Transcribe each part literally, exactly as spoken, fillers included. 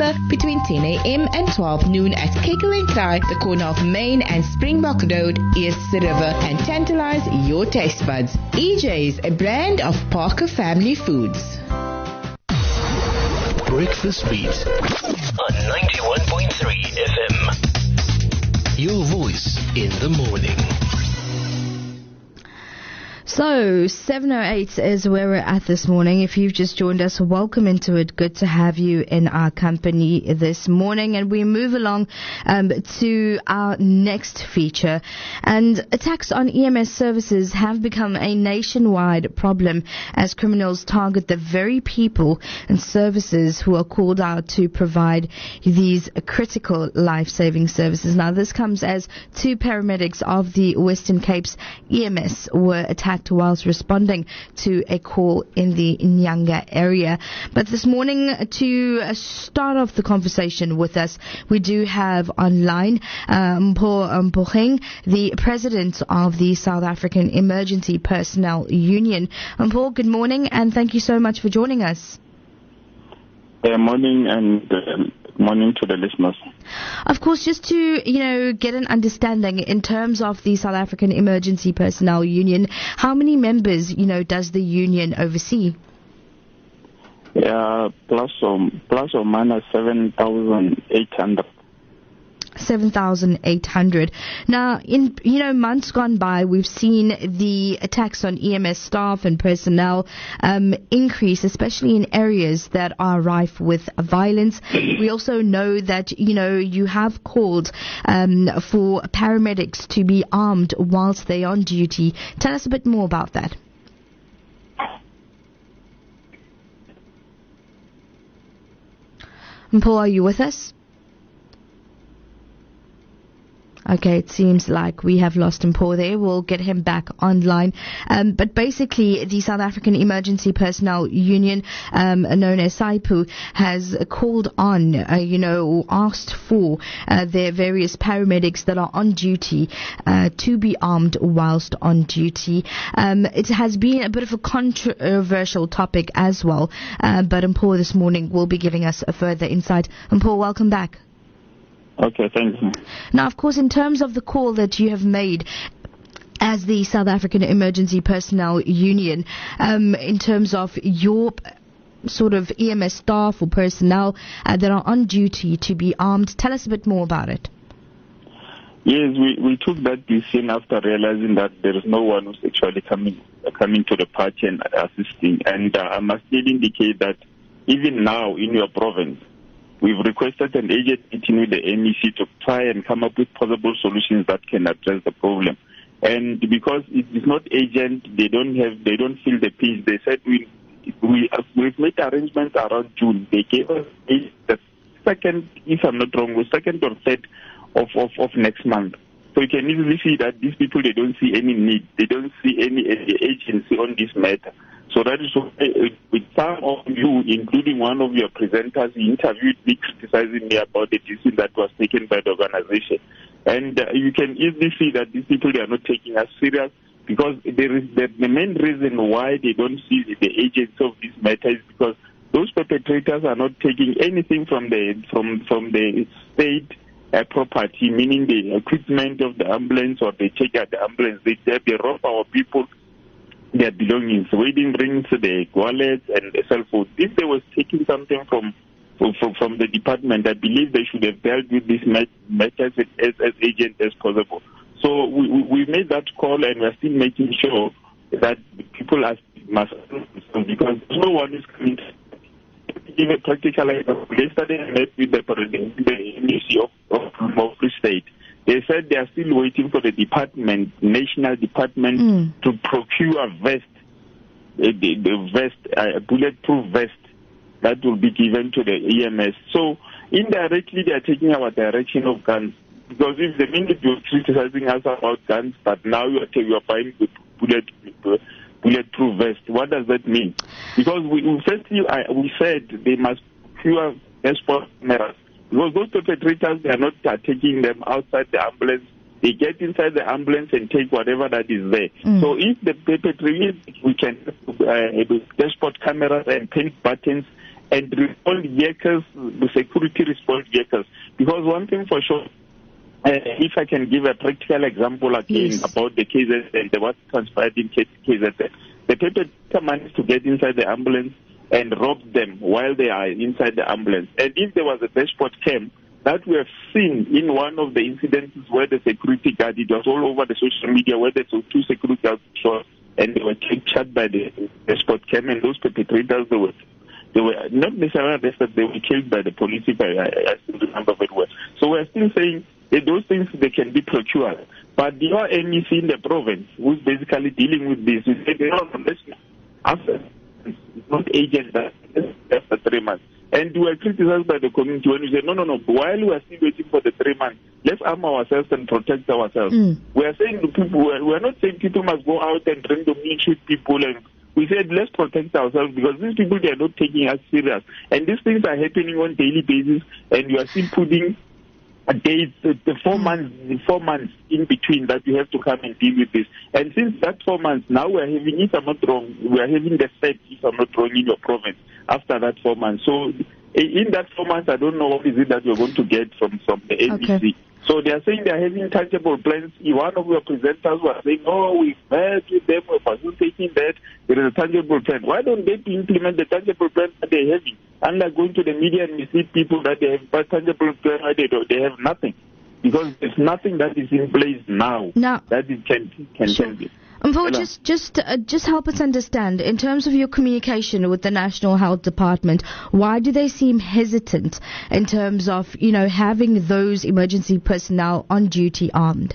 River between ten a.m. and twelve noon at Kekel and Kraai, the corner of Main and Springbok Road, East River, and tantalize your taste buds. E J's, a brand of Parker Family Foods. Breakfast Beat on ninety-one point three F M. Your voice in the morning. So, seven oh eight is where we're at this morning. If you've just joined us, welcome into it. Good to have you in our company this morning. And we move along um, to our next feature. And attacks on E M S services have become a nationwide problem as criminals target the very people and services who are called out to provide these critical life-saving services. Now, this comes as two paramedics of the Western Cape's E M S were attacked whilst responding to a call in the Nyanga area. But this morning, to start off the conversation with us, we do have online uh, Mpho Mphokeng, the president of the South African Emergency Personnel Union. Mpho, good morning, and thank you so much for joining us. Good morning, and uh, morning to the listeners. Of course, just to, you know, get an understanding in terms of the South African Emergency Personnel Union, how many members, you know, does the union oversee? Yeah, plus or, plus or minus seven thousand eight hundred. seven thousand eight hundred. Now, in, you know, months gone by, we've seen the attacks on E M S staff and personnel um, increase, especially in areas that are rife with violence. We also know that, you know, you have called um, for paramedics to be armed whilst they're on duty. Tell us a bit more about that. Mpho, are you with us? Okay, it seems like we have lost Mpho there. We'll get him back online. Um, but basically, the South African Emergency Personnel Union, um, known as SAIPU, has called on, uh, you know, asked for uh, their various paramedics that are on duty uh, to be armed whilst on duty. Um, it has been a bit of a controversial topic as well. Uh, but Mpho this morning will be giving us a further insight. Mpho, welcome back. Okay, thanks. Now, of course, in terms of the call that you have made as the South African Emergency Personnel Union, um, in terms of your sort of E M S staff or personnel uh, that are on duty to be armed, tell us a bit more about it. Yes, we, we took that decision after realizing that there is no one who's actually coming coming to the party and assisting. And uh, I must still indicate that even now in your province, we've requested an agent meeting with the M E C to try and come up with possible solutions that can address the problem. And because it is not agent, they don't have, they don't feel the pinch. They said we we we've made arrangements around June. They gave us the second, if I'm not wrong, the second or third of, of, of next month. So you can easily see that these people, they don't see any need. They don't see any, any agency on this matter. So that is why, with some of you, including one of your presenters, he interviewed me criticizing me about the decision that was taken by the organization. And uh, you can easily see that these people, they are not taking us serious, because there is the, the main reason why they don't see the agents of this matter is because those perpetrators are not taking anything from the from from the state uh, property, meaning the equipment of the ambulance, or they take out the ambulance. They, they rob our people their belongings, wedding rings, the wallets, and the cell phones. If they were taking something from from, from the department, I believe they should have dealt with this matters as, as agent as possible. So we, we made that call, and we're still making sure that people are must because no one is coming to give a practical example. Yesterday I met with the president, the M E C of, of, of Free State. They said they are still waiting for the department, national department, mm. to procure a vest, the, the vest, a bulletproof vest that will be given to the E M S. So indirectly, they are taking our direction of guns. Because if the minute you're criticizing us about guns, but now you are, you are buying the bullet, bulletproof vest, what does that mean? Because we firstly, I, we said they must procure export cameras. Because those perpetrators, they are not uh, taking them outside the ambulance. They get inside the ambulance and take whatever that is there. Mm. So if the perpetrators, we can uh, dashboard cameras and panic buttons and response vehicles, the security response vehicles. Because one thing for sure, uh, if I can give a practical example again yes. about the cases and the what transpired in K Z N, the people managed to get inside the ambulance and rob them while they are inside the ambulance. And if there was a dashboard cam, that we have seen in one of the incidences where the security guard, it was all over the social media, where there were two security guards shot and they were captured by the dashboard cam, and those perpetrators, they were, they were not necessarily arrested, they were killed by the police, if I, I, I still remember very well. So we're still saying that those things, they can be procured. But your M E C in the province, who's basically dealing with this, is saying, no, no, let's after it's not agents that after three months. And we were criticized by the community when we said, no, no, no, while we are still waiting for the three months, let's arm ourselves and protect ourselves. Mm. We are saying to people, we are not saying people must go out and randomly shoot people. And we said, let's protect ourselves, because these people, they are not taking us serious. And these things are happening on a daily basis, and you are still putting a date, the, the four months, the four months in between that you have to come and deal with this. And since that four months, now we are having, if I'm not wrong, we are having the set, if I'm not wrong, in your province after that four months. So in that four months, I don't know what is it that you're going to get from, from the N B C. Okay. So they are saying they are having tangible plans. One of your presenters was saying, oh, we've met with them, we're facilitating that. There is a tangible plan. Why don't they implement the tangible plan that they're having? Unlike going to the media and we see people that they have a tangible plan, they, don't, they have nothing. Because there's nothing that is in place now, now that it can, can, sure. can be. Mpo, just just uh, just help us understand, in terms of your communication with the National Health Department, why do they seem hesitant in terms of, you know, having those emergency personnel on duty armed?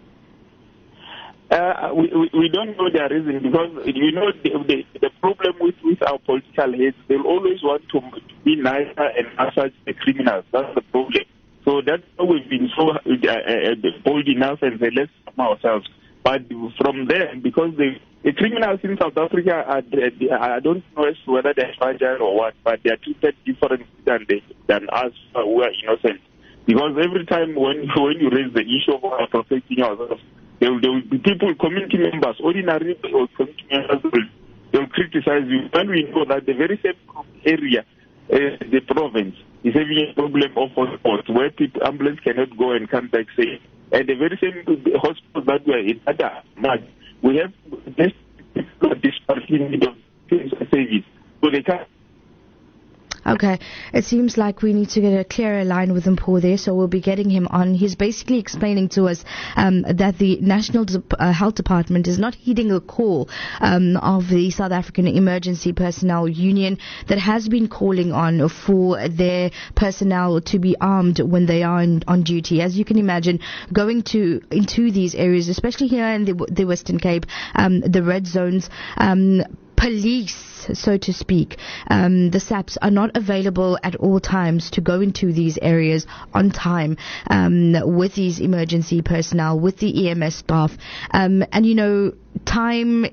Uh, we, we, we don't know their reason, because, you know, the, the, the problem with, with our political heads, they'll always want to, to be nicer and massage the criminals. That's the problem. So that's why we've been so uh, uh, bold enough and say, let's stop ourselves. But from there, because the, the criminals in South Africa, are, I don't know whether they're fragile or what, but they are treated differently than, they, than us who are innocent. Because every time when, when you raise the issue of our protecting ourselves, there will, there will be people, community members, ordinary community members, will, they will criticize you. When we know that the very same area, uh, the province, is having a problem of hospitals where people, ambulance cannot go and come back safe. And the very same hospitals that were in other months, we have this disparity need of service. So they can't. Okay, it seems like we need to get a clearer line with Mpo there, so we'll be getting him on. He's basically explaining to us um, that the National De- uh, Health Department is not heeding a call um, of the South African Emergency Personnel Union that has been calling on for their personnel to be armed when they are in, on duty. As you can imagine, going to into these areas, especially here in the, the Western Cape, um, the red zones, um, police, so to speak, um, the S A Ps are not available at all times to go into these areas on time um, with these emergency personnel, with the E M S staff. Um, and, you know, time...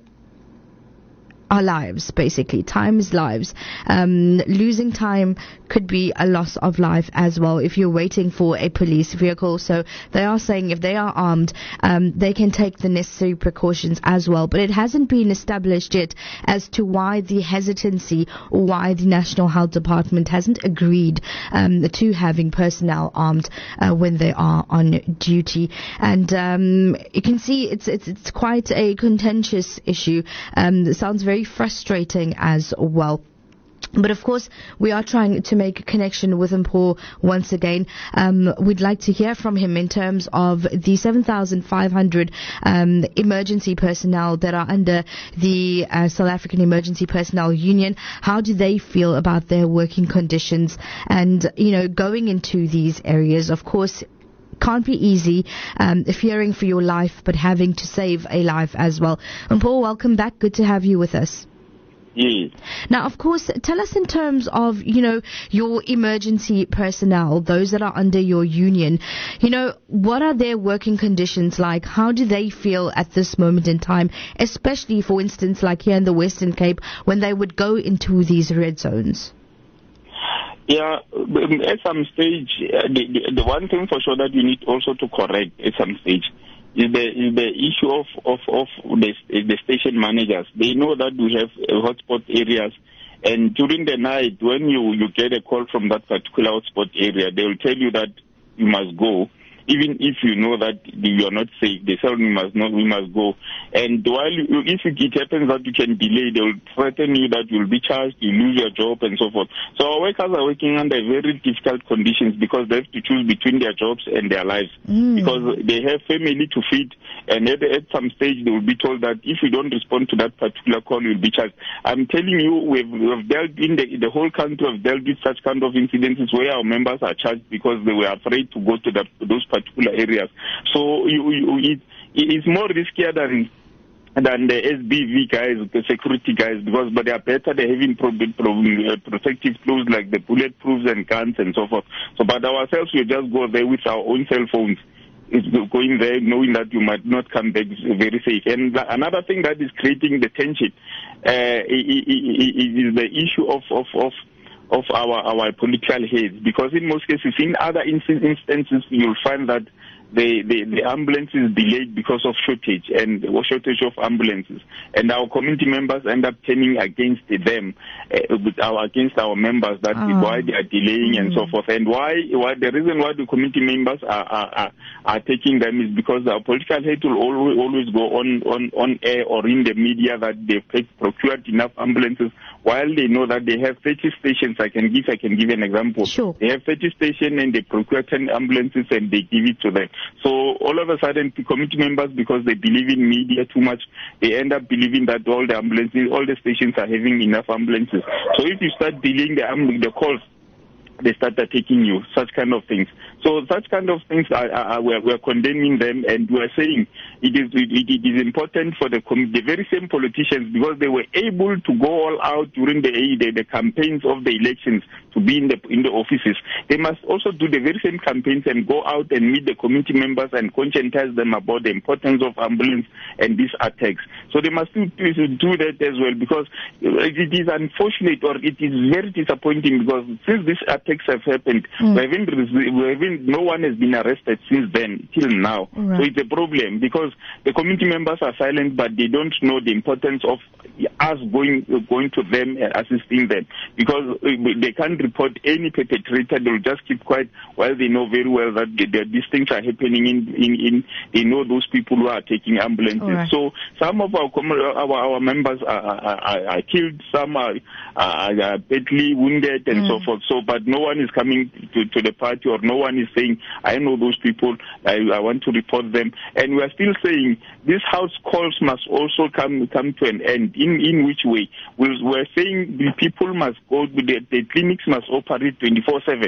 Our lives, basically. Time is lives. Um, losing time could be a loss of life as well if you're waiting for a police vehicle. So they are saying if they are armed, um, they can take the necessary precautions as well. But it hasn't been established yet as to why the hesitancy or why the National Health Department hasn't agreed um, to having personnel armed uh, when they are on duty. And um, you can see it's it's it's quite a contentious issue. Um, it sounds very frustrating as well. But of course, we are trying to make a connection with Mpo once again. Um, we'd like to hear from him in terms of the seven thousand five hundred um, emergency personnel that are under the uh, South African Emergency Personnel Union. How do they feel about their working conditions? And, you know, going into these areas, of course, can't be easy, um, fearing for your life, but having to save a life as well. And Paul, welcome back. Good to have you with us. Yes. Now, of course, tell us in terms of, you know, your emergency personnel, those that are under your union, you know, what are their working conditions like? How do they feel at this moment in time, especially, for instance, like here in the Western Cape, when they would go into these red zones? Yeah, at some stage, uh, the, the, the one thing for sure that we need also to correct at some stage is the is the issue of, of, of the, the station managers. They know that we have uh, hotspot areas, And during the night, when you, you get a call from that particular hotspot area, they will tell you that you must go. Even if you know that you are not safe, they say we must not, we must go. And while you, if it, it happens that you can delay, they will threaten you that you will be charged, you lose your job, and so forth. So our workers are working under very difficult conditions because they have to choose between their jobs and their lives mm. because they have family to feed. And at, at some stage, they will be told that if you don't respond to that particular call, you'll be charged. I'm telling you, we've, we've dealt in the, the whole country, have dealt with such kind of incidences where our members are charged because they were afraid to go to the, those particular areas. So you, you, it, it's more riskier than than the S B V guys, the security guys, because but they are better. They're having pro, pro, uh, protective clothes like the bulletproofs and guns and so forth. So, but ourselves, we just go there with our own cell phones. It's going there knowing that you might not come back very safe. And another thing that is creating the tension uh, is the issue of of of. of our, our political heads, because in most cases, in other instances, you'll find that the, the, the ambulance is delayed because of shortage and shortage of ambulances. And our community members end up turning against them, uh, with our, against our members, that oh. is why they are delaying mm. and so forth. And why, why the reason why the community members are, are, are, are taking them is because our political head will always, always go on, on, on air or in the media that they've procured enough ambulances, while they know that they have thirty stations. I can give, I can give an example. Sure. They have thirty stations and they procure ten ambulances and they give it to them. So all of a sudden, the committee members, because they believe in media too much, they end up believing that all the ambulances, all the stations are having enough ambulances. So if you start delaying the, um, the calls, they start attacking you, such kind of things. So such kind of things, are, are, we're, we're condemning them, and we're saying it is it, it is important for the the very same politicians, because they were able to go all out during the the, the campaigns of the elections to be in the in the offices. They must also do the very same campaigns and go out and meet the community members and conscientize them about the importance of ambulance and these attacks. So they must do, do that as well, because it is unfortunate, or it is very disappointing, because since these attacks have happened, mm. we haven't, we haven't, no one has been arrested since then till now. Right. So it's a problem, because the community members are silent, but they don't know the importance of us going going to them and assisting them, because they can't report any perpetrator. They'll just keep quiet, while they know very well that the, the, these things are happening in, in, in they know those people who are taking ambulances. Right. So some of our our, our members are, are, are killed, some are, are, are badly wounded and mm. so forth. So, but no one is coming to, to the party, or no one is saying, I know those people, I, I want to report them. And we are still saying these house calls must also come come to an end. In in which way? We're, we're saying the people must go, the, the clinics must operate twenty-four seven.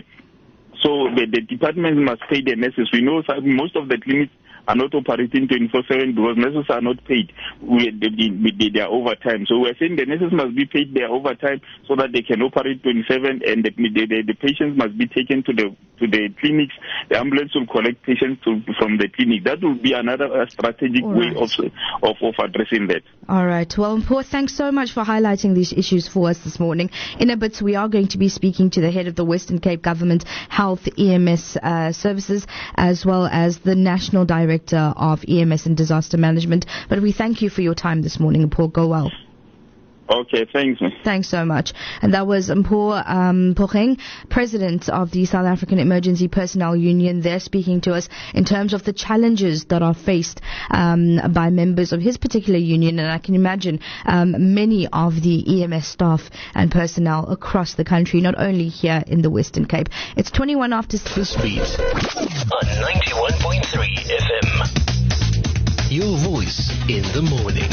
So the, the departments must pay the nurses. We know that most of the clinics are not operating twenty-four seven because nurses are not paid with their overtime. So we're saying the nurses must be paid their overtime so that they can operate twenty-seven, and the, the, the patients must be taken to the to the clinics. The ambulance will collect patients to, from the clinic. That will be another uh, strategic right. way of, of of addressing that. All right. Well, Mpho, thanks so much for highlighting these issues for us this morning. In a bit, we are going to be speaking to the head of the Western Cape Government Health E M S uh, Services, as well as the National Director of E M S and Disaster Management. But we thank you for your time this morning, Mpho. Go well. Okay, thanks. Thanks so much. And that was Mpho um, Phokeng, President of the South African Emergency Personnel Union, there speaking to us in terms of the challenges that are faced um, by members of his particular union. And I can imagine um, many of the E M S staff and personnel across the country, not only here in the Western Cape. It's twenty-one after six. Beat on ninety-one point three F M. Your voice in the morning.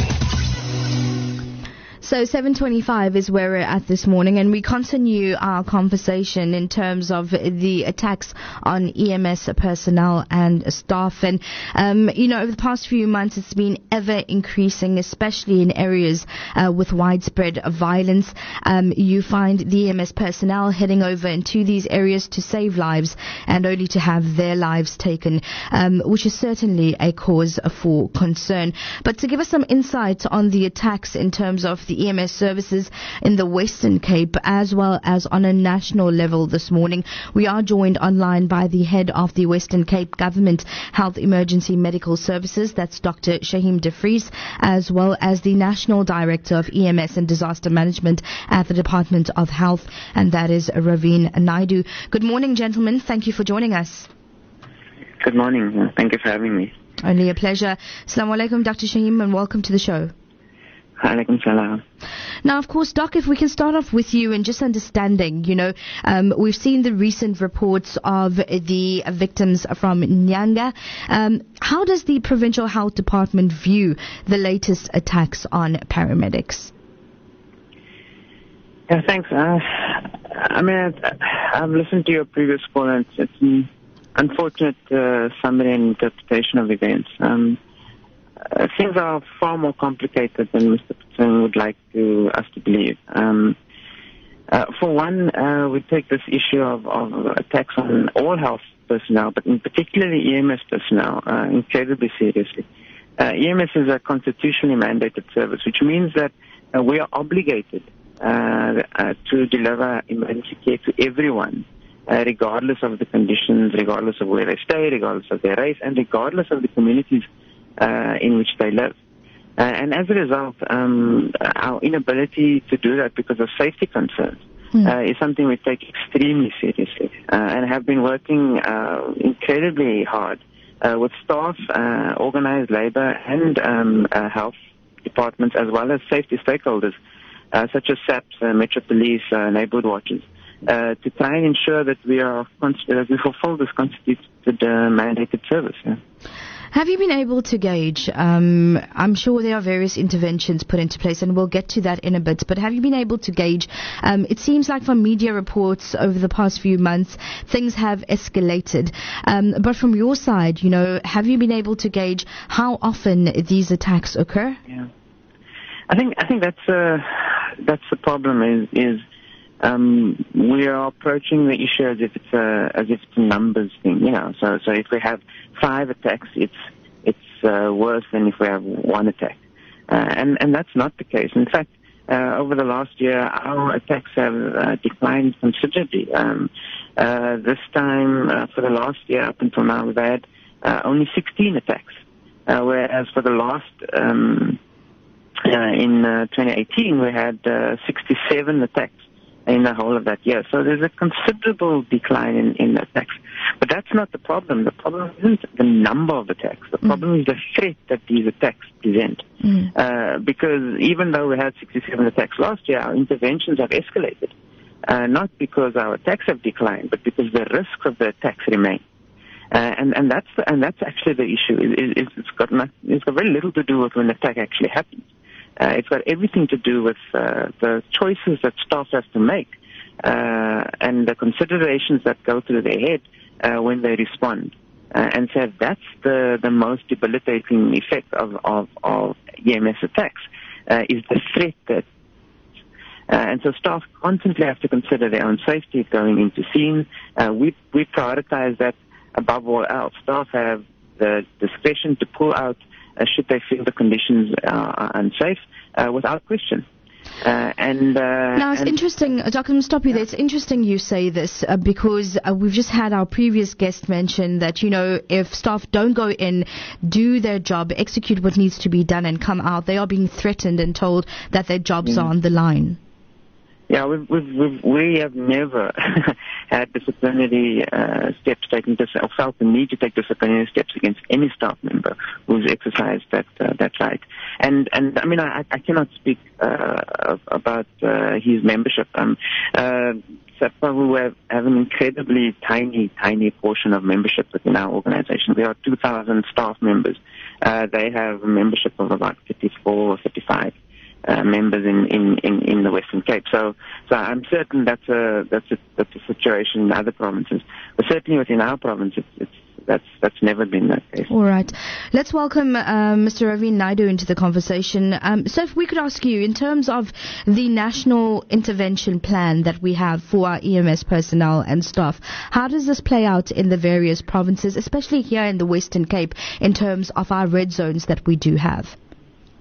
So seven twenty-five is where we're at this morning, and we continue our conversation in terms of the attacks on E M S personnel and staff. And, um, you know, over the past few months, it's been ever increasing, especially in areas uh, with widespread violence. Um, you find the E M S personnel heading over into these areas to save lives, and only to have their lives taken, um, which is certainly a cause for concern. But to give us some insight on the attacks in terms of the E M S services in the Western Cape as well as on a national level this morning. We are joined online by the head of the Western Cape Government Health Emergency Medical Services, that's Doctor Shaheem de Vries, as well as the National Director of E M S and Disaster Management at the Department of Health, and that is Raveen Naidu. Good morning, gentlemen. Thank you for joining us. Good morning. Thank you for having me. Only a pleasure. Assalamu alaikum, Doctor Shaheem, and welcome to the show. Alaikum salam. Now, of course, Doc, if we can start off with you and just understanding, you know, um, we've seen the recent reports of the victims from Nyanga. Um, how does the Provincial Health Department view the latest attacks on paramedics? Yeah, thanks. Uh, I mean, I've, I've listened to your previous call, and it's, it's an unfortunate uh, summary and interpretation of events. Um, uh, things are far more complicated than Mister Patson would like to us to believe. Um, uh, for one, uh, we take this issue of, of attacks on all health personnel, but in particularly E M S personnel, uh, incredibly seriously. Uh, E M S is a constitutionally mandated service, which means that uh, we are obligated uh, uh, to deliver emergency care to everyone, uh, regardless of the conditions, regardless of where they stay, regardless of their race, and regardless of the communities uh, in which they live. Uh, and as a result, um, our inability to do that because of safety concerns mm. uh, is something we take extremely seriously uh, and have been working uh, incredibly hard uh, with staff, uh, organized labor, and um, uh, health departments, as well as safety stakeholders, uh, such as S A Ps, uh, Metro Police, uh, neighborhood watches, uh, to try and ensure that we are const- that we fulfill this constituted uh, mandated service. Yeah. Have you been able to gauge, um, I'm sure there are various interventions put into place, and we'll get to that in a bit, but have you been able to gauge, um, it seems like from media reports over the past few months, things have escalated. Um, but from your side, you know, have you been able to gauge how often these attacks occur? Yeah. I think, I think that's, uh, that's the problem is, is, um, we are approaching the issue as if it's a, as if it's a numbers thing, you know, so, so if we have five attacks, it's, it's, uh, worse than if we have one attack. Uh, and, and that's not the case. In fact, uh, over the last year, our attacks have, uh, declined considerably. Um, uh, this time, uh, for the last year up until now, we've had, uh, only sixteen attacks, uh, whereas for the last, um, uh, in, uh, twenty eighteen, we had, uh, sixty-seven attacks in the whole of that year. So there's a considerable decline in, in attacks. But that's not the problem. The problem isn't the number of attacks. The problem mm. is the threat that these attacks present. Mm. Uh, because even though we had sixty-seven attacks last year, our interventions have escalated. Uh, not because our attacks have declined, but because the risks of the attacks remain. Uh, and, and that's the, and that's actually the issue. It, it, it's got not, it's got very little to do with when the attack actually happens. Uh, it's got everything to do with uh, the choices that staff have to make uh, and the considerations that go through their head uh, when they respond. Uh, and so that's the, the most debilitating effect of, of, of E M S attacks, uh, is the threat that uh, and so staff constantly have to consider their own safety going into scenes. Uh, we, we prioritize that above all else. Staff have the discretion to pull out Uh, should they feel the conditions uh, are unsafe, uh, without question. Uh, and uh, Now, it's and interesting, Doctor, I'm going to stop you there. It's interesting you say this uh, because uh, we've just had our previous guest mention that, you know, if staff don't go in, do their job, execute what needs to be done and come out, they are being threatened and told that their jobs mm. are on the line. Yeah, we've, we've, we've, we have never had disciplinary uh, steps taken, dis- or felt the need to take disciplinary steps against any staff member who's exercised that uh, that right. And and I mean, I, I cannot speak uh, about uh, his membership. Um, uh, SAPA, we have, have an incredibly tiny, tiny portion of membership within our organization. There are two thousand staff members. Uh, they have a membership of about thirty-four or thirty-five. Uh, members in, in, in, in the Western Cape. So, so I'm certain that's a, that's a, that's a situation in other provinces. But certainly within our province, it's, it's, that's, that's never been that case. All right. Let's welcome uh, Mister Raveen Naidu into the conversation. Um, so if we could ask you, in terms of the national intervention plan that we have for our E M S personnel and staff, how does this play out in the various provinces, especially here in the Western Cape, in terms of our red zones that we do have?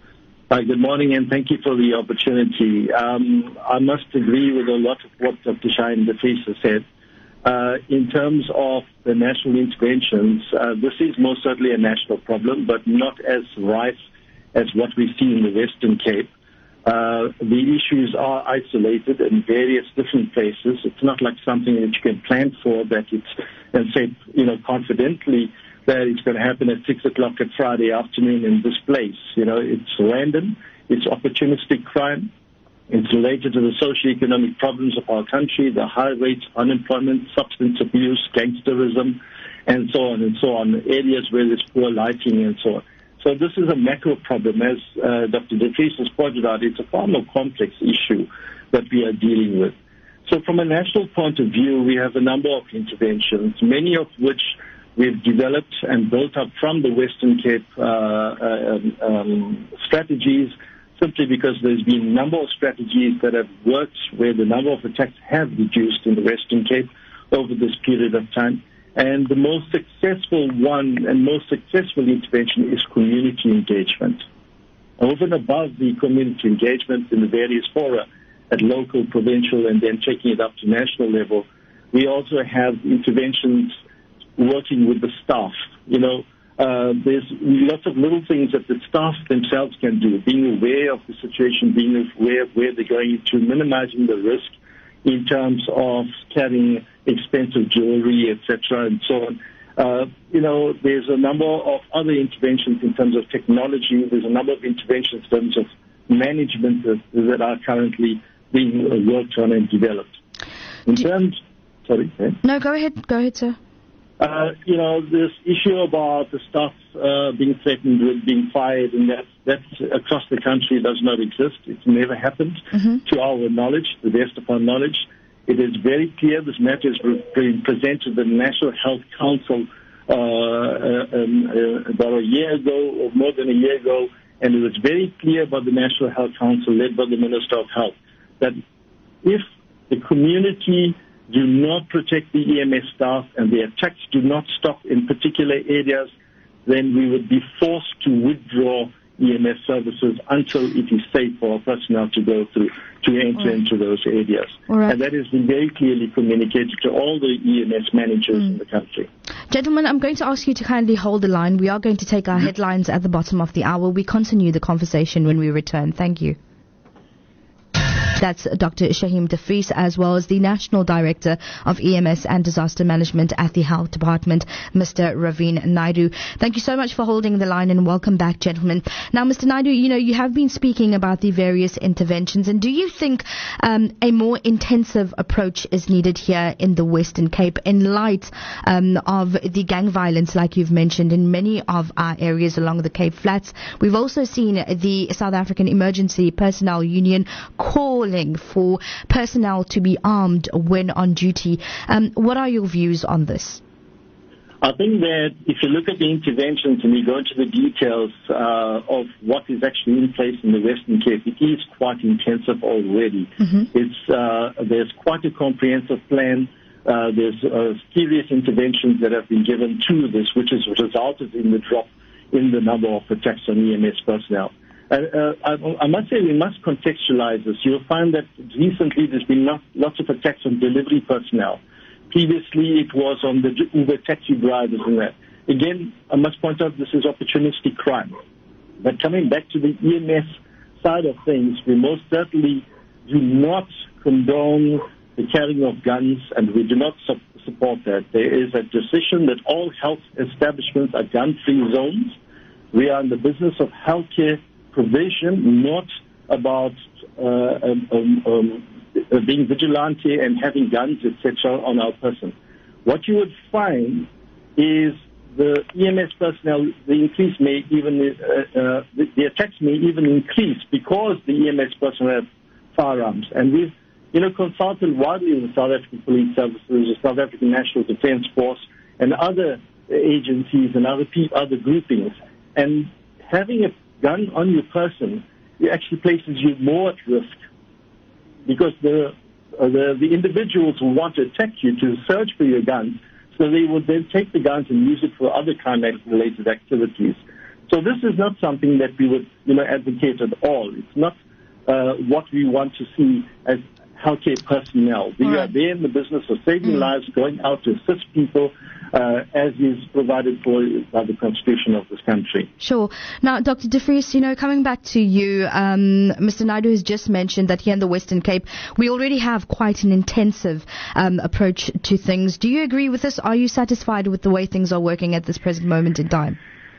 Hi, good morning, and thank you for the opportunity. Um, I must agree with a lot of what Doctor Shaheen Defrees has said. Uh, in terms of the national interventions, uh, this is most certainly a national problem, but not as rife as what we see in the Western Cape. Uh, the issues are isolated in various different places. It's not like something that you can plan for that it's, and say, you know, confidently that it's going to happen at six o'clock at Friday afternoon in this place. You know, it's random. It's opportunistic crime. It's related to the socioeconomic problems of our country, the high rates of unemployment, substance abuse, gangsterism, and so on and so on, areas where there's poor lighting and so on. So this is a macro problem. As uh, Doctor Defrees has pointed out, it's a far more complex issue that we are dealing with. So from a national point of view, we have a number of interventions, many of which we've developed and built up from the Western Cape uh, um, um, strategies, simply because there's been a number of strategies that have worked where the number of attacks have reduced in the Western Cape over this period of time. And the most successful one and most successful intervention is community engagement. Over and above the community engagement in the various fora at local, provincial, and then taking it up to national level, we also have interventions working with the staff. You know, uh, there's lots of little things that the staff themselves can do, being aware of the situation, being aware of where they're going to, minimizing the risk in terms of carrying expensive jewelry, et cetera, and so on. Uh, you know, there's a number of other interventions in terms of technology. There's a number of interventions in terms of management that, that are currently being worked on and developed. In Do terms, sorry. Eh? No, go ahead. Go ahead, sir. Uh, you know, this issue about the staff uh, being threatened with being fired, and that that across the country does not exist. It's never happened mm-hmm. to our knowledge, the best of our knowledge. It is very clear this matter has been presented to the National Health Council uh, uh, um, uh, about a year ago, or more than a year ago, and it was very clear by the National Health Council, led by the Minister of Health, that if the community do not protect the E M S staff and the attacks do not stop in particular areas, then we would be forced to withdraw E M S services until it is safe for our personnel to go through, to enter right. into those areas. Right. And that has been very clearly communicated to all the E M S managers mm. in the country. Gentlemen, I'm going to ask you to kindly hold the line. We are going to take our mm-hmm. headlines at the bottom of the hour. We continue the conversation when we return. Thank you. That's Doctor Shaheen Defrees, as well as the National Director of E M S and Disaster Management at the Health Department, Mister Raveen Naidu. Thank you so much for holding the line, and welcome back, gentlemen. Now, Mister Naidu, you know, you have been speaking about the various interventions, and do you think um, a more intensive approach is needed here in the Western Cape in light um, of the gang violence, like you've mentioned, in many of our areas along the Cape Flats? We've also seen the South African Emergency Personnel Union call for personnel to be armed when on duty. Um, what are your views on this? I think that if you look at the interventions and you go into the details uh, of what is actually in place in the Western Cape, it is quite intensive already. Mm-hmm. It's uh, there's quite a comprehensive plan. Uh, there's uh, serious interventions that have been given to this, which has resulted in the drop in the number of attacks on E M S personnel. Uh, uh, I, I must say we must contextualize this. You'll find that recently there's been not, lots of attacks on delivery personnel. Previously it was on the Uber taxi drivers and that. Again, I must point out this is opportunistic crime. But coming back to the E M S side of things, we most certainly do not condone the carrying of guns, and we do not su- support that. There is a decision that all health establishments are gun-free zones. We are in the business of healthcare provision, not about uh, um, um, um, being vigilante and having guns, et cetera, on our person. What you would find is the E M S personnel, the increase may even, uh, uh, the, the attacks may even increase because the E M S personnel have firearms. And we've, you know, consulted widely with the South African Police Services, the South African National Defence Force, and other agencies and other pe- other groupings. And having a gun on your person, it actually places you more at risk, because the, uh, the the individuals who want to attack you to search for your guns, so they would then take the guns and use it for other crime-related activities. So this is not something that we would, you know, advocate at all. It's not uh, what we want to see as healthcare personnel. We right. are there in the business of saving mm. lives, going out to assist people, uh, as is provided for by the Constitution of this country. Sure. Now, Doctor De Vries, you know, coming back to you, um, Mister Naidoo has just mentioned that here in the Western Cape, we already have quite an intensive um, approach to things. Do you agree with this? Are you satisfied with the way things are working at this present moment in time?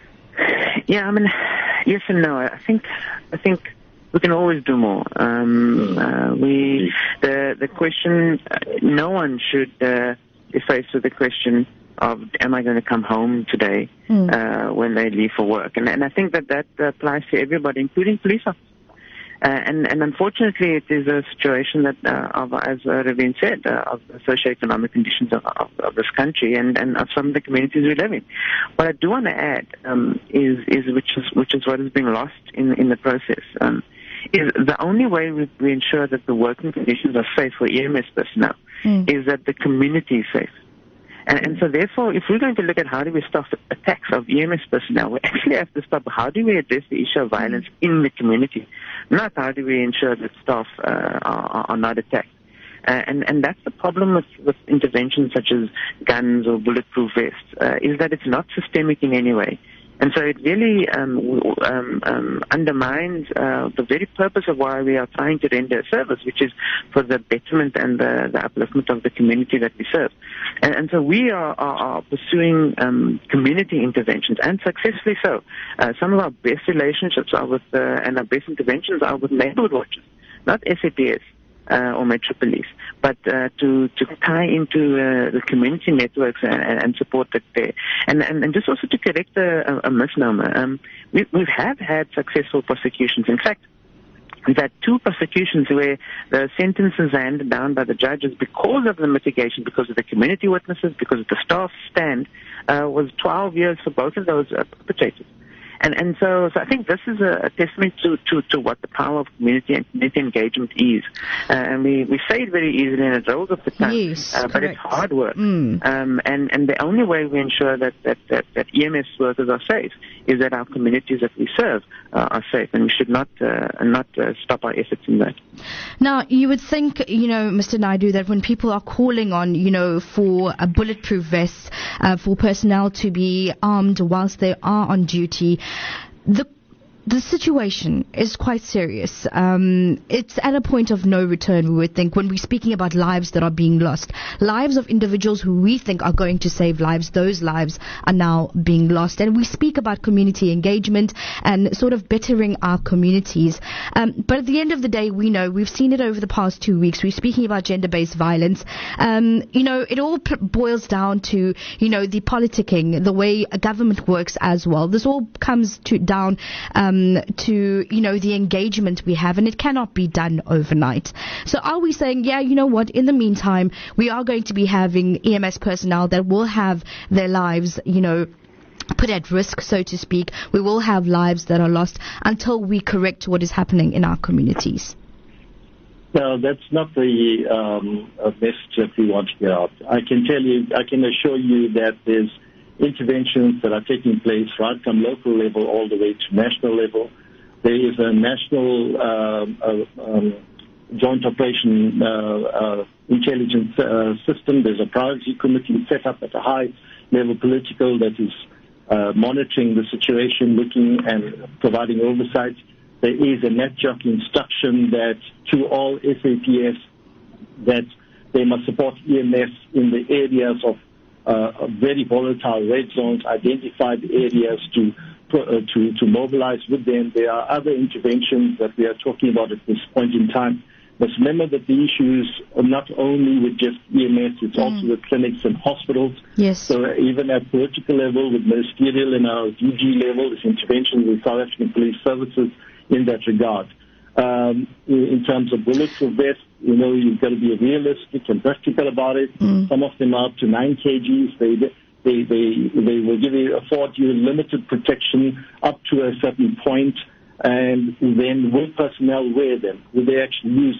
Yeah, I mean, yes and no. I think, I think we can always do more. Um, uh, we, the the question, uh, no one should uh, be faced with the question of, am I going to come home today mm. uh, when they leave for work? And, and I think that that applies to everybody, including police officers. Uh, and, and unfortunately, it is a situation that, uh, of, as uh, Raveen said, uh, of the socioeconomic conditions of, of, of this country and, and of some of the communities we live in. What I do want to add um, is, is which is which is what is being lost in in the process. Um, is the only way we, we ensure that the working conditions are safe for E M S personnel mm. is that the community is safe. And, and so therefore, if we're going to look at how do we stop attacks of E M S personnel, we actually have to stop how do we address the issue of violence in the community, not how do we ensure that staff uh, are, are not attacked. Uh, and, and that's the problem with, with interventions such as guns or bulletproof vests, uh, is that it's not systemic in any way. And so it really um, um, um, undermines uh, the very purpose of why we are trying to render a service, which is for the betterment and the, the upliftment of the community that we serve. And, and so we are, are, are pursuing um, community interventions, and successfully so. Uh, some of our best relationships are with, uh, and our best interventions are with neighborhood watches, not S A P S. Uh, or Metro Police, but uh, to to tie into uh, the community networks and, and support that there. And, and and just also to correct a, a misnomer, um, we we have had successful prosecutions. In fact, we've had two prosecutions where the sentences are handed down by the judges because of the mitigation, because of the community witnesses, because of the staff stand, uh, was twelve years for both of those uh, perpetrators. And and so, so I think this is a, a testament to, to, to what the power of community and community engagement is. Uh, and we, we say it very easily and it rolls off the tongue, yes, uh, but it's hard work. Mm. Um, and, and the only way we ensure that, that, that, that E M S workers are safe is that our communities that we serve uh, are safe, and we should not uh, not uh, stop our efforts in that. Now, you would think, you know, Mister Naidoo, that when people are calling on, you know, for a bulletproof vest, uh, for personnel to be armed whilst they are on duty, the the situation is quite serious. Um, it's at a point of no return, we would think, when we're speaking about lives that are being lost. Lives of individuals who we think are going to save lives, those lives are now being lost. And we speak about community engagement and sort of bettering our communities. Um, but at the end of the day, we know, we've seen it over the past two weeks. We're speaking about gender-based violence. Um, you know, it all p- boils down to, you know, the politicking, the way a government works as well. This all comes to down um, to, you know, the engagement we have, and it cannot be done overnight. So are we saying, yeah, you know what, in the meantime, we are going to be having E M S personnel that will have their lives, you know, put at risk, so to speak. We will have lives that are lost until we correct what is happening in our communities? No, that's not the um, message that we want to get out. I can tell you, I can assure you that there's interventions that are taking place right from local level all the way to national level. There is a national uh, uh, um, joint operation uh, uh, intelligence uh, system. There's a priority committee set up at a high level political that is uh, monitoring the situation, looking and providing oversight. There is a NatJock instruction that to all S A P S that they must support E M S in the areas of Uh, very volatile red zones, identified areas to, uh, to to mobilize with them. There are other interventions that we are talking about at this point in time. But remember that the issues are not only with just E M S, it's mm. also with clinics and hospitals. Yes. So even at political level, with ministerial and our D G level, there's interventions with South African Police Services in that regard. Um, in, in terms of bulletproof vests, you know, you've got to be realistic and practical about it. Mm. Some of them are up to nine kilograms. They, they, they, they will give you, afford you limited protection up to a certain point, and then will personnel wear them? Will they actually use it?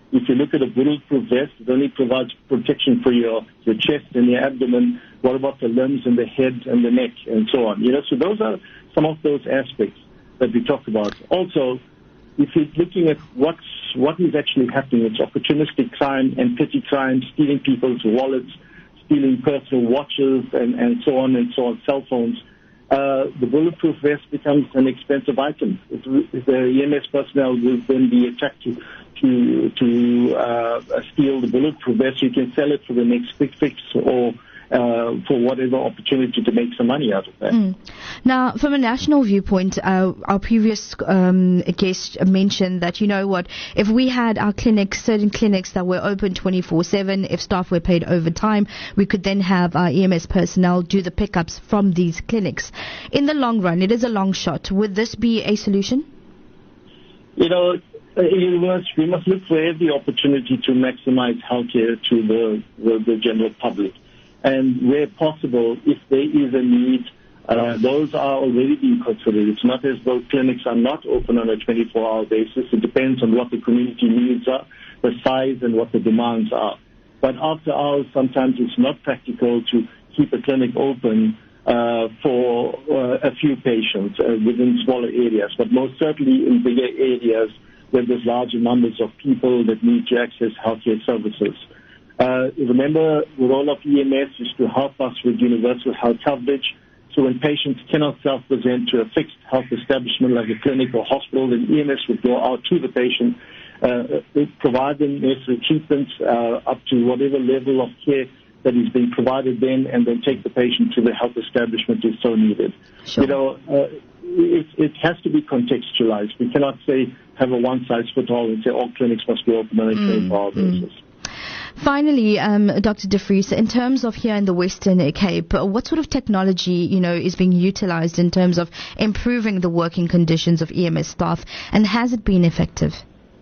If you look at a bulletproof vest, it only provides protection for your, your chest and your abdomen. What about the limbs and the head and the neck and so on? You know, so those are some of those aspects that we talk about. Also, if you're looking at what's, what is actually happening, it's opportunistic crime and petty crime, stealing people's wallets, stealing personal watches and, and so on and so on, cell phones. Uh, the bulletproof vest becomes an expensive item. If, if the E M S personnel will then be attacked to to, to uh, steal the bulletproof vest, you can sell it for the next quick fix or uh, for whatever opportunity to make some money out of that. Mm. Now, from a national viewpoint, uh, our previous um, guest mentioned that, you know what, if we had our clinics, certain clinics that were open twenty-four seven, if staff were paid overtime, we could then have our E M S personnel do the pickups from these clinics. In the long run, it is a long shot. Would this be a solution? You know, we must, we must look for every opportunity to maximize healthcare to the, the, the general public. And where possible, if there is a need, uh, those are already being considered. It's not as though clinics are not open on a twenty-four hour basis. It depends on what the community needs are, the size, and what the demands are. But after hours, sometimes it's not practical to keep a clinic open uh, for uh, a few patients uh, within smaller areas. But most certainly in bigger areas where there's larger numbers of people that need to access healthcare services. Uh, remember, the role of E M S is to help us with universal health coverage. So when patients cannot self-present to a fixed health establishment like a clinic or hospital, then E M S would go out to the patient, uh, provide them necessary treatments uh, up to whatever level of care that is being provided then, and then take the patient to the health establishment if so needed. Sure. You know, uh, it, it has to be contextualized. We cannot say, have a one-size-fits-all and say all clinics must be open on a twenty-four hour Mm, basis. mm. Finally, um, Doctor De Vries, in terms of here in the Western Cape, what sort of technology, you know, is being utilized in terms of improving the working conditions of E M S staff, and has it been effective?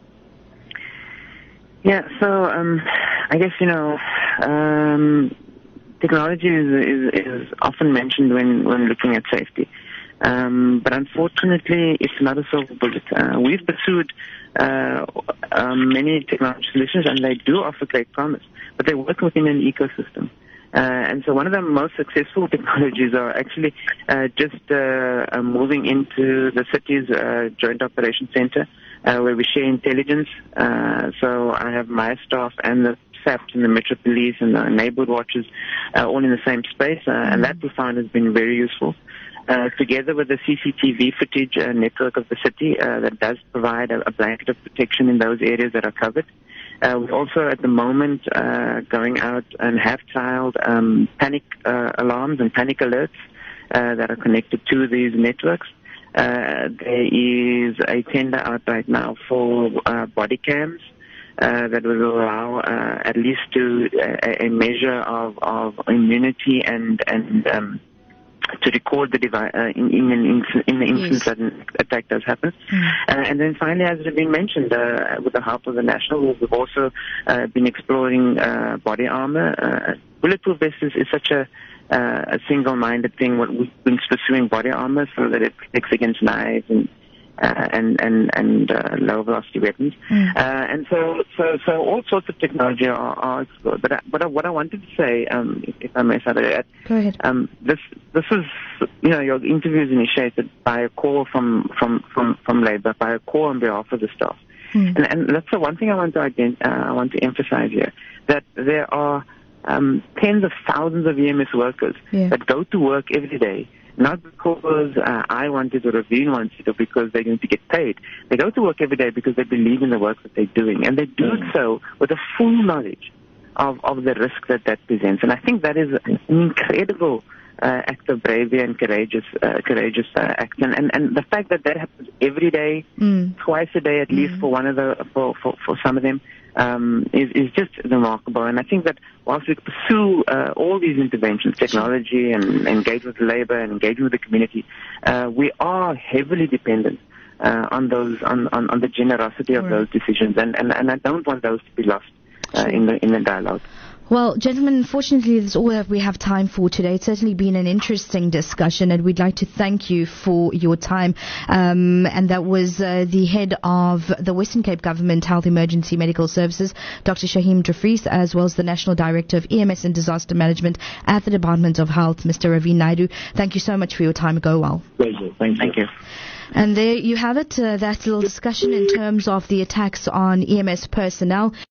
Yeah, so um, I guess, you know, um, technology is, is, is often mentioned when, when looking at safety. Um, but unfortunately, it's not a silver bullet. Uh, we've pursued uh, um, many technology solutions, and they do offer great promise, but they work within an ecosystem. Uh, and so one of the most successful technologies are actually uh, just uh, uh, moving into the city's uh, joint operations center, uh, where we share intelligence. Uh, so I have my staff and the S A Ps and the Metro Police and the neighborhood watchers uh, all in the same space, uh, and that we found has been very useful. Uh, together with the C C T V footage uh, network of the city uh, that does provide a, a blanket of protection in those areas that are covered. Uh, we're also at the moment uh, going out and have trialed um, panic uh, alarms and panic alerts uh, that are connected to these networks. Uh, there is a tender out right now for uh, body cams uh, that will allow uh, at least to uh, a measure of, of immunity and and um, to record the device uh, in, in, in, in the instance yes. that an attack does happen. Mm. Uh, and then finally, as has been mentioned, uh, with the help of the National, we've also uh, been exploring uh, body armor. Uh, bulletproof vests is, is such a, uh, a single-minded thing. What we've been pursuing body armor so that it protects against knives and Uh, and and and uh, low velocity weapons, mm. uh, and so so so all sorts of technology are, are explored. But I, but I, what I wanted to say, um, if, if I may say that, go ahead. Um, this this is you know your interview is initiated by a call from from from from Labour, by a call on behalf of the staff, mm. and and that's the one thing I want to ident- uh, I want to emphasize here, that there are um, tens of thousands of E M S workers yeah. that go to work every day. Not because uh, I want it or Raveen wants it or because they're going to get paid. They go to work every day because they believe in the work that they're doing. And they do it so with a full knowledge of, of the risk that that presents. And I think that is an incredible uh, act of bravery and courageous uh, courageous uh, act. And, and, and the fact that that happens every day, mm. twice a day at mm. least for one of the, for, for, for some of them, Um, is, is just remarkable. And I think that whilst we pursue uh, all these interventions, technology and engage with labor and engage with the community, uh, we are heavily dependent uh, on those on, on, on the generosity of right. those decisions. And, and, and I don't want those to be lost uh, in the in the dialogue. Well, gentlemen, unfortunately, that's all that we have time for today. It's certainly been an interesting discussion, and we'd like to thank you for your time. Um, and that was uh, the head of the Western Cape Government Health Emergency Medical Services, Doctor Shaheem Jeffries, as well as the National Director of E M S and Disaster Management at the Department of Health, Mister Ravi Naidu. Thank you so much for your time. Go well. Pleasure. Thank you. Thank you. And there you have it, uh, that little discussion in terms of the attacks on E M S personnel.